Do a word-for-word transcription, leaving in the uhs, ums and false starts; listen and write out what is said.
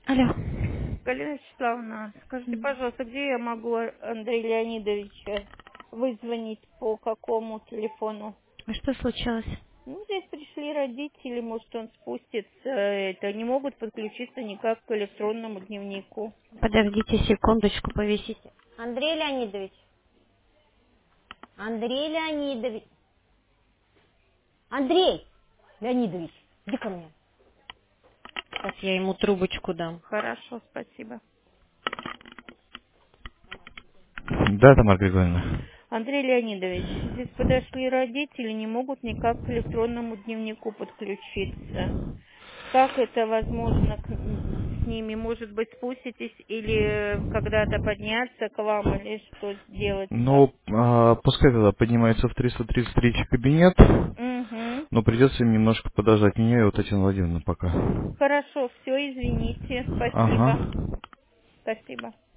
Алло. Галина Вячеславовна, скажите, М. пожалуйста, где я могу Андрея Леонидовича вызвонить, по какому телефону? А что случилось? Ну, здесь пришли родители, может, он спустится, это, не могут подключиться никак к электронному дневнику. Подождите секундочку, повисите. Андрей Леонидович. Андрей Леонидович. Андрей Леонидович, иди ко мне. Сейчас я ему трубочку дам. Хорошо, спасибо. Да, Тамара Григорьевна. Андрей Леонидович, здесь подошли родители, не могут никак к электронному дневнику подключиться. Как это возможно к- с ними? Может быть, спуститесь или когда-то подняться к вам, или что сделать, как? Ну, а, пускай тогда поднимается в триста тридцать третий кабинет, Угу. но придется им немножко подождать меня и вот Татьяну Владимировну пока. Хорошо, все, извините. Спасибо. Ага. Спасибо.